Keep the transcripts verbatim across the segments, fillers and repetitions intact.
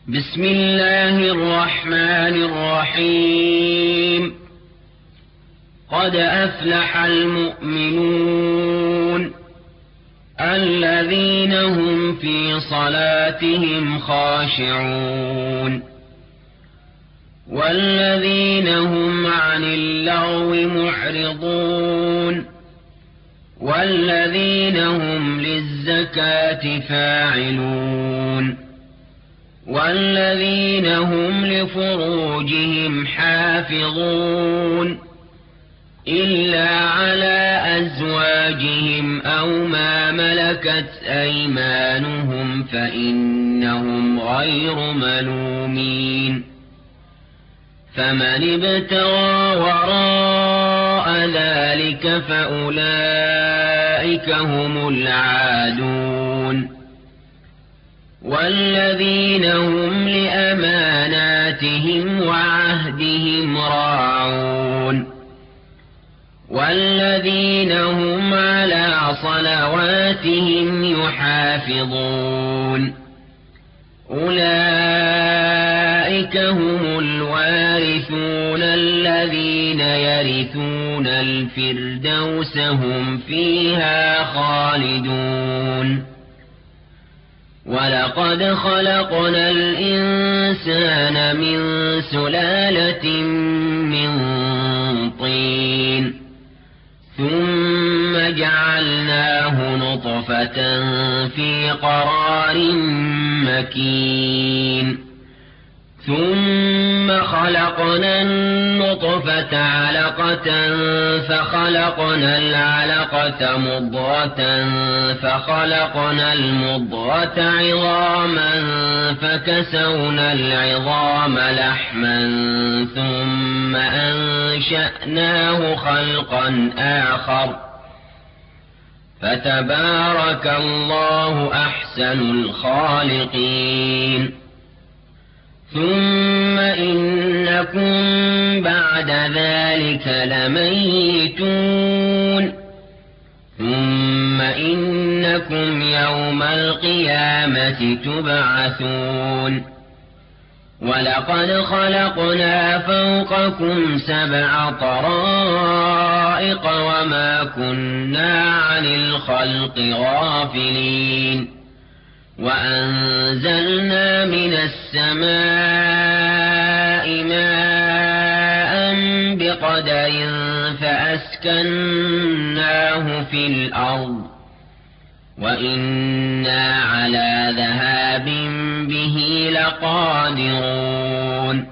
بسم الله الرحمن الرحيم. قد أفلح المؤمنون الذين هم في صلاتهم خاشعون والذين هم عن اللغو معرضون والذين هم للزكاة فاعلون والذين هم لفروجهم حافظون إلا على أزواجهم أو ما ملكت أيمانهم فإنهم غير ملومين. فمن ابتغى وراء ذلك فأولئك هم العادون. والذين هم لأماناتهم وعهدهم راعون والذين هم على صلواتهم يحافظون أولئك هم الوارثون الذين يرثون الفردوس هم فيها خالدون. ولقد خلقنا الإنسان من سلالة من طين ثم جعلناه نطفة في قرار مكين ثم خلقنا النطفة علقة فخلقنا العلقة مضغة فخلقنا المضغة عظاما فكسونا العظام لحما ثم أنشأناه خلقا آخر فتبارك الله أحسن الخالقين. ثم إنكم بعد ذلك لميتون ثم إنكم يوم القيامة تبعثون. ولقد خلقنا فوقكم سبع طرائق وما كنا عن الخلق غافلين. وأنزلنا من السماء ماء بقدر فأسكناه في الأرض وإنا على ذهاب به لقادرون.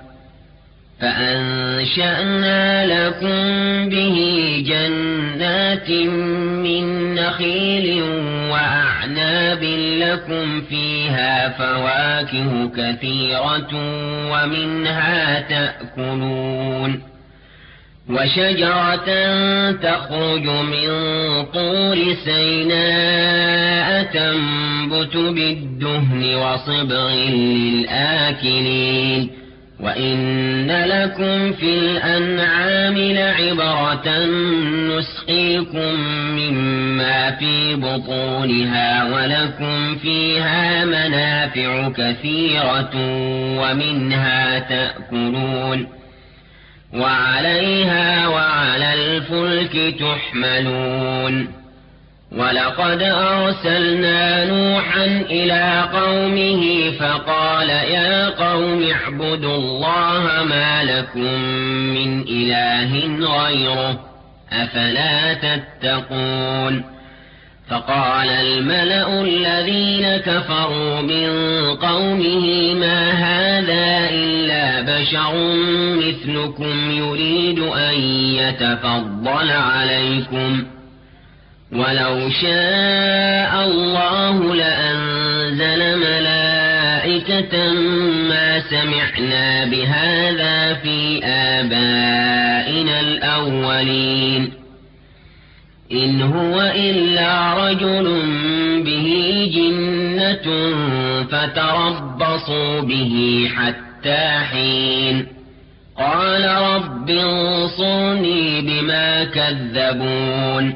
فأنشأنا لكم به جنات من نخيل وأعناب لكم فيها فواكه كثيرة ومنها تأكلون. وشجرة تخرج من طور سيناء تنبت بالدهن وصبغ للآكلين. وإن لكم في الأنعام لعبرة نسقيكم مما في بطونها ولكم فيها منافع كثيرة ومنها تأكلون وعليها وعلى الفلك تحملون. ولقد أرسلنا نوحا إلى قومه فقال يا قوم اعبدوا الله ما لكم من إله غيره أفلا تتقون. فقال الملأ الذين كفروا من قومه ما هذا إلا بشر مثلكم يريد أن يتفضل عليكم ولو شاء الله لأنزل ملائكة ما سمعنا بهذا في آبائنا الأولين إن هو إلا رجل به جنة فتربصوا به حتى حين. قال رب انصرني بما كذبون.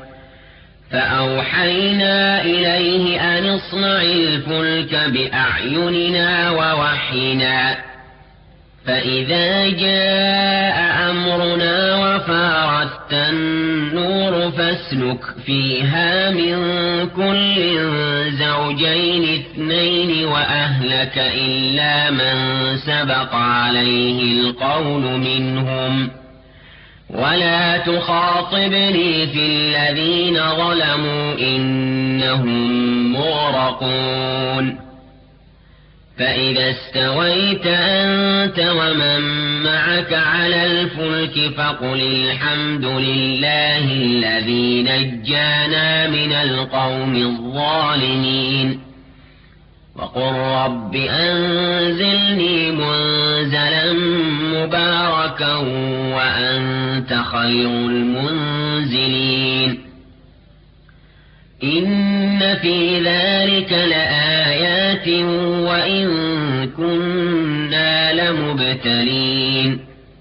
فأوحينا إليه أن اصنع الفلك بأعيننا ووحينا وحينا فإذا جاء أمرنا وفارت النور فاسلك فيها من كل زوجين اثنين وأهلك إلا من سبق عليه القول منهم ولا تخاطبني في الذين ظلموا إنهم مغرقون فإذا استويت أنت ومن معك على الفلك فقل الحمد لله الذي نجانا من القوم الظالمين وقل رب أنزلني منزلا مباركا وأنت خير المنزلين إن في ذلك لآيات وإن كنا لمبتلين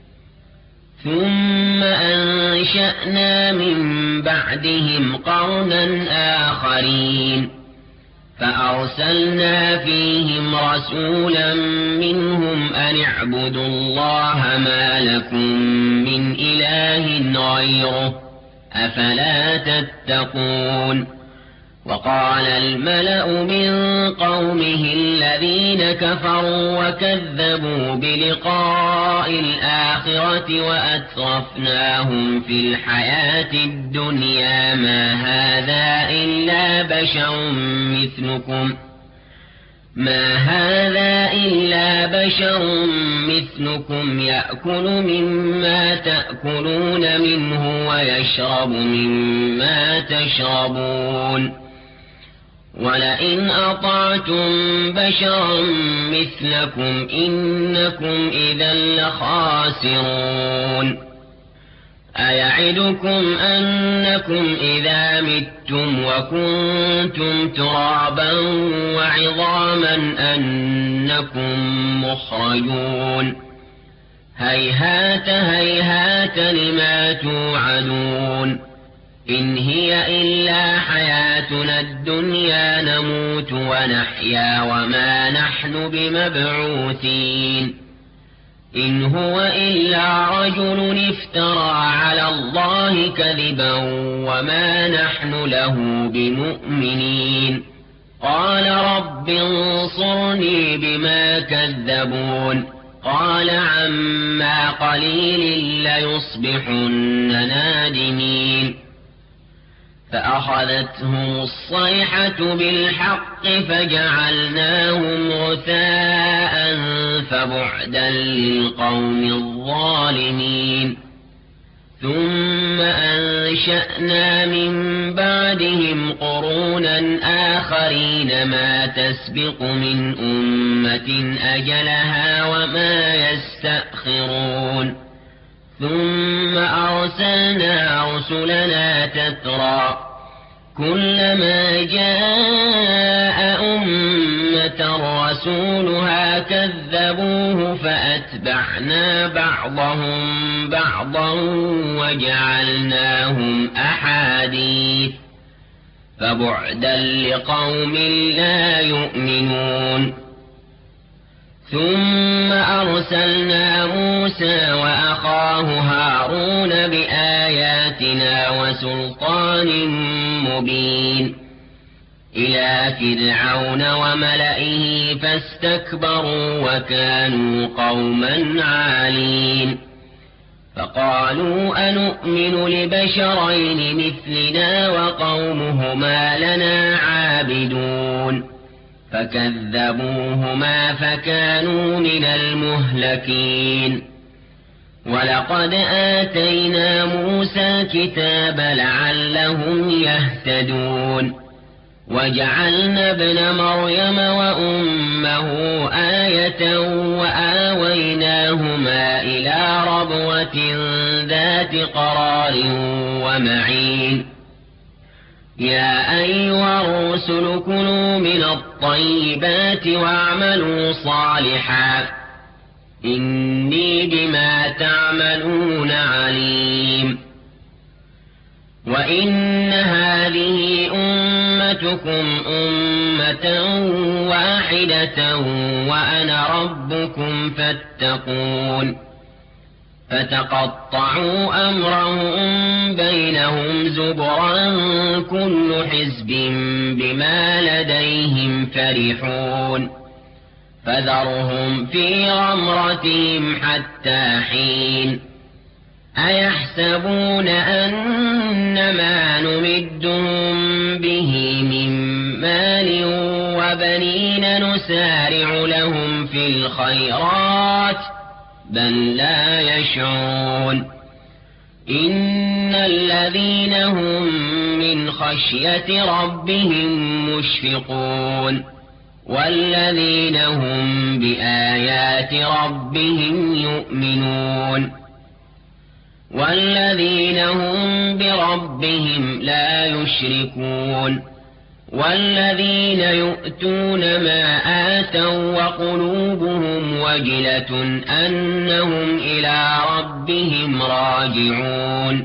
ثم أنشأنا من بعدهم قرنا آخرين فأرسلنا فيهم رسولا منهم أن اعبدوا الله ما لكم من إله غيره أفلا تتقون وقال الملأ من قومه الذين كفروا وكذبوا بلقاء الآخرة وأترفناهم في الحياة الدنيا ما هذا إلا بشر مثلكم ما هذا إلا بشر مثلكم يأكل مما تأكلون منه ويشرب مما تشربون ولئن أطعتم بشرا مثلكم إنكم إذا لخاسرون أيعدكم أنكم إذا متم وكنتم ترابا وعظاما أنكم مخرجون هيهات هيهات لما توعدون إن هي إلا حياتنا الدنيا نموت ونحيا وما نحن بمبعوثين إن هو إلا رجل افترى على الله كذبا وما نحن له بمؤمنين قال رب انصرني بما كذبون قال عما قليل ليصبحن نادمين فأخذتهم الصيحة بالحق فجعلناهم غثاء فبعدا للقوم الظالمين ثم أنشأنا من بعدهم قرونا آخرين ما تسبق من أمة أجلها وما يستأخرون ثم أرسلنا رسلنا تترى كلما جاء أمة رسولها كذبوه فأتبعنا بعضهم بعضا وجعلناهم أحاديث فبعدا لقوم لا يؤمنون ثم أرسلنا موسى وأخاه هارون بآياتنا وسلطان مبين إلى فرعون وملئه فاستكبروا وكانوا قوما عالين فقالوا أنؤمن لبشرين مثلنا وقومهما لنا عابدون فكذبوهما فكانوا من المهلكين ولقد آتينا موسى الكتاب لعلهم يهتدون وجعلنا ابن مريم وأمه آية وآويناهما إلى ربوة ذات قرار ومعين يا أيها الرسل كلوا من الطيبات واعملوا صالحا إني بما تعملون عليم وإن هذه أمتكم أمة واحدة وأنا ربكم فاتقون فتقطعوا أمرهم بينهم زبرا كل حزب بما لديهم فرحون فذرهم في غمرتهم حتى حين أيحسبون أنما نمدهم به من مال وبنين نسارع لهم في الخيرات بل لا يشعرون إن الذين هم من خشية ربهم مشفقون والذين هم بآيات ربهم يؤمنون والذين هم بربهم لا يشركون والذين يؤتون ما آتوا وقلوبهم وجلة أنهم إلى ربهم راجعون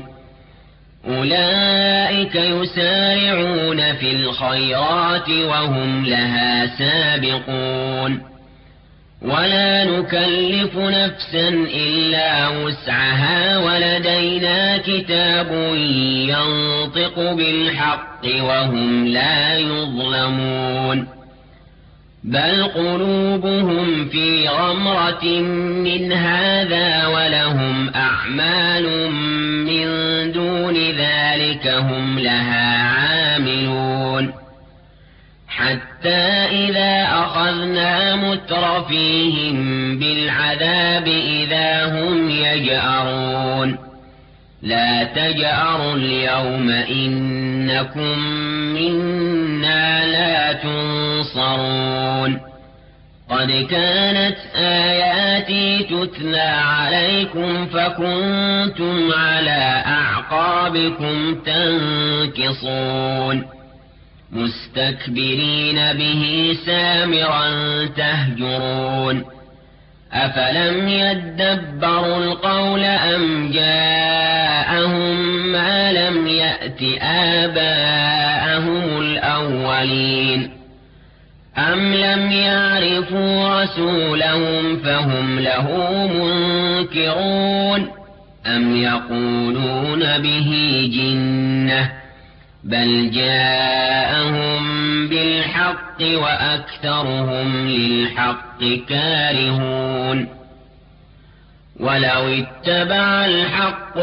أولئك يسارعون في الخيرات وهم لها سابقون ولا نكلف نفسا إلا وسعها ولدينا كتاب ينطق بالحق وهم لا يظلمون بل قلوبهم في غمرة من هذا ولهم أعمال من دون ذلك هم لها عاملون حتى إذا أخذنا مترفيهم بالعذاب إذا هم يجأرون لا تجأروا اليوم إنكم منا لا تنصرون قد كانت آياتي تتلى عليكم فكنتم على أعقابكم تنكصون مستكبرين به سامرا تهجرون أفلم يدبروا القول أم جاءهم ما لم يأت آباءهم الأولين أم لم يعرفوا رسولهم فهم له منكرون أم يقولون به جنة بل جاءهم بالحق وأكثرهم للحق كارهون ولو اتبع الحق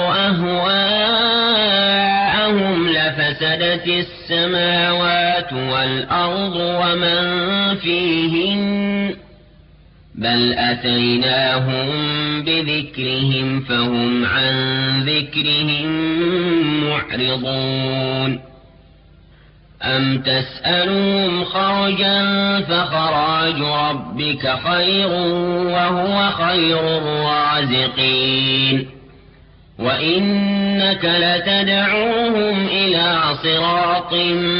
أهواءهم لفسدت السماوات والأرض ومن فيهن بل أتيناهم بذكرهم فهم عن ذكرهم معرضون أم تسألهم خرجا فخراج ربك خير وهو خير الرازقين وإنك لتدعوهم إلى صراط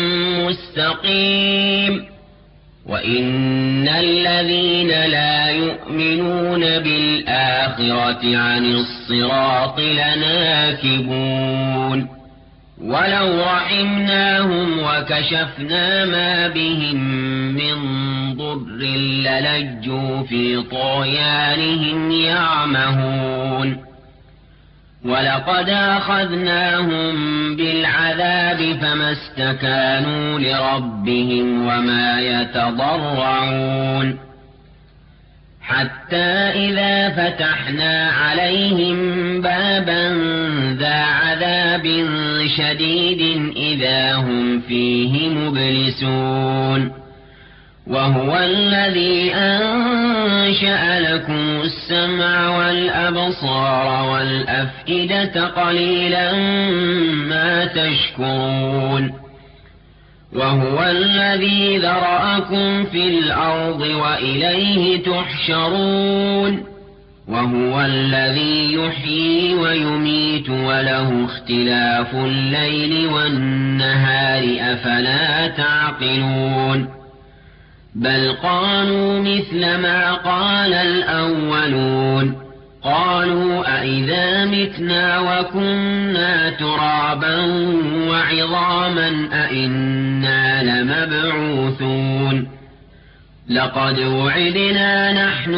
مستقيم وإن الذين لا يؤمنون بالآخرة عن الصراط لناكبون ولو رحمناهم وكشفنا ما بهم من ضر للجوا في طغيانهم يعمهون ولقد أخذناهم بالعذاب فما استكانوا لربهم وما يتضرعون حتى إذا فتحنا عليهم بابا ذا عذاب شديد إذا هم فيه مبلسون وهو الذي أنشأ لكم السمع والأبصار والأفئدة قليلا ما تشكرون وهو الذي ذرأكم في الأرض وإليه تحشرون وهو الذي يحيي ويميت وله اختلاف الليل والنهار أفلا تعقلون بل قالوا مثل ما قال الأولون قالوا أئذا متنا وكنا ترابا وعظاما أئنا لمبعوثون لقد وعدنا نحن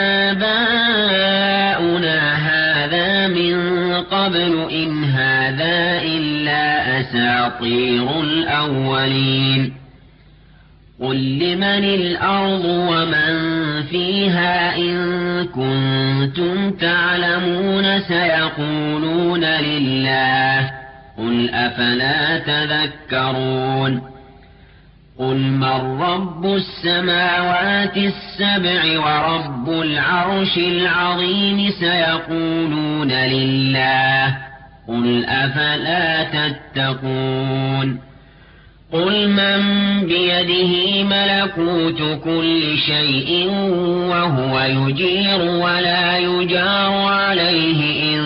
وآباؤنا هذا من قبل إن هذا إلا أساطير الأولين قل لمن الأرض ومن فيها إن كنتم تعلمون سيقولون لله قل أفلا تذكرون قل من رب السماوات السبع ورب العرش العظيم سيقولون لله قل أفلا تتقون قل من بيده ملكوت كل شيء وهو يجير ولا يجار عليه إن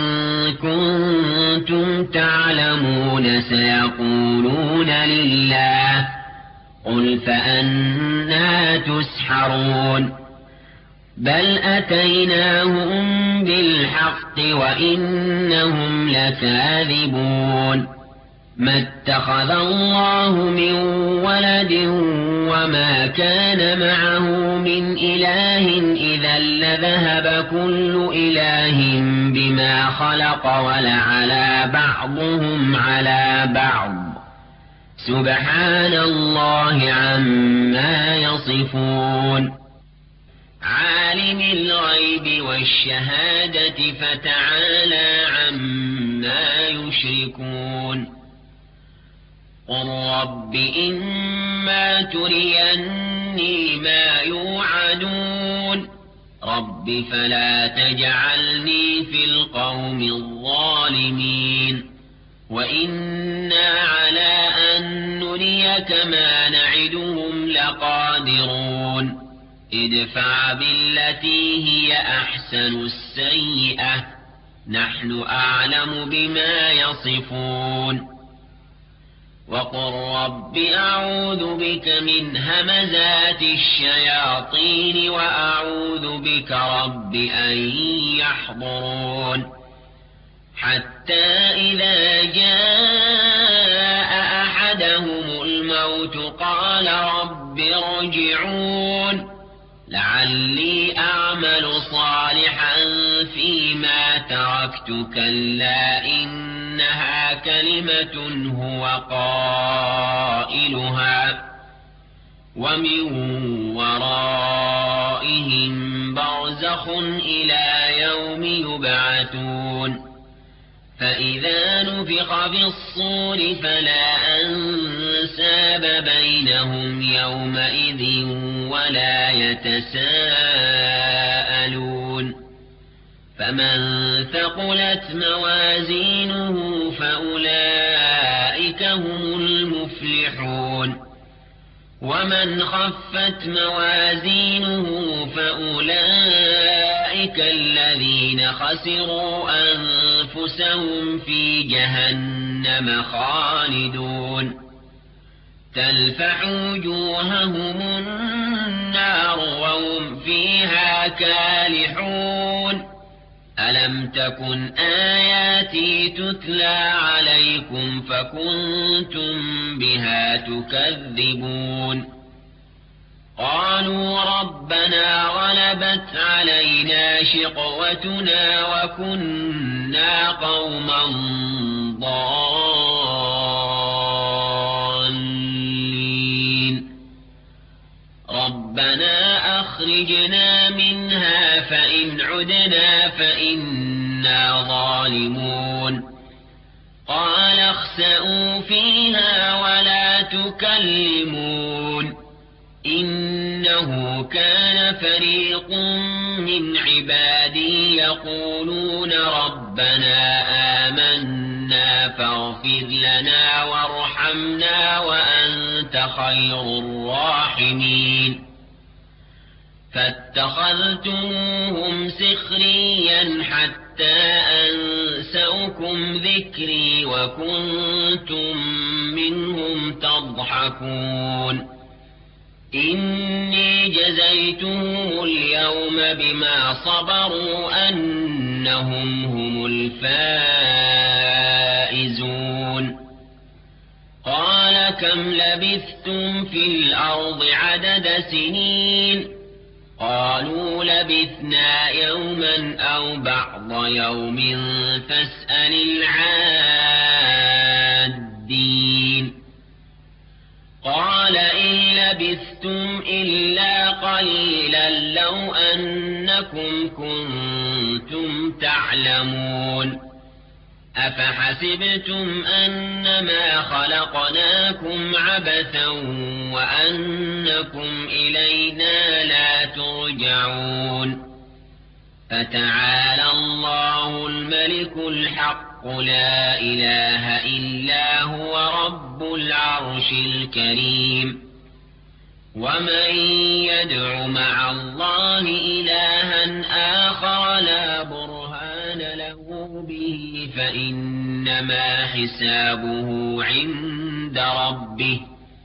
كنتم تعلمون سيقولون لله قل فأنى تسحرون بل أتيناهم بالحق وإنهم لكاذبون ما اتخذ الله من ولد وما كان معه من إله إذا لذهب كل إله بما خلق ولعلى بعضهم على بعض سبحان الله عما يصفون عالم الغيب والشهادة فتعالى عما يشركون قل رب إما تريني ما يوعدون رب فلا تجعلني في القوم الظالمين وإنا على أن نريك ما نعدهم لقادرون ادفع بالتي هي أحسن السيئة نحن أعلم بما يصفون وقل رب أعوذ بك من همزات الشياطين وأعوذ بك رب أن يحضرون حتى إذا جاء أحدهم الموت قال رب ارجعون لعلي أعمل صالحا فيما تركت كلا إنها كلمة هو قائلها ومن ورائهم برزخ إلى يوم يبعثون فإذا نفخ في الصور فلا أنساب بينهم يومئذ ولا يتساءلون فمن ثقلت موازينه فأولئك هم المفلحون ومن خفت موازينه فأولئك الذين خسروا أنفسهم في جهنم خالدون تلفح وجوههم النار وهم فيها كالحون ألم تكن آياتي تتلى عليكم فكنتم بها تكذبون قالوا ربنا غلبت علينا شقوتنا وكنا قوما ضالين ربنا أخرجنا منها فإن عدنا فإنا ظالمون قال اخسئوا فيها ولا تكلمون إنه كان فريق من عبادي يقولون ربنا آمنا فاغفر لنا وارحمنا وأنت خير الراحمين فاتخذتموهم سخريا حتى أنسوكم ذكري وكنتم منهم تضحكون إني جزيتهم اليوم بما صبروا أنهم هم الفائزون قال كم لبثتم في الأرض عدد سنين قالوا لبثنا يوما أو بعض يوم فاسأل العادين قال إن لبثتم إلا قليلا لو أنكم كنتم تعلمون أفحسبتم أنما خلقناكم عبثا وأنكم إلينا لا ترجعون فتعالى الله الملك الحق لا إله إلا هو رب العرش الكريم ومن يدع مع الله إلها آخر لا برهان له به فإنما حسابه عند ربه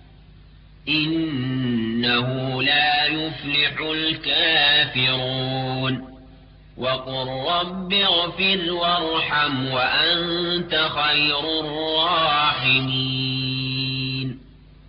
إنه لا يفلح الكافرون وقل رب اغفر وارحم وأنت خير الراحمين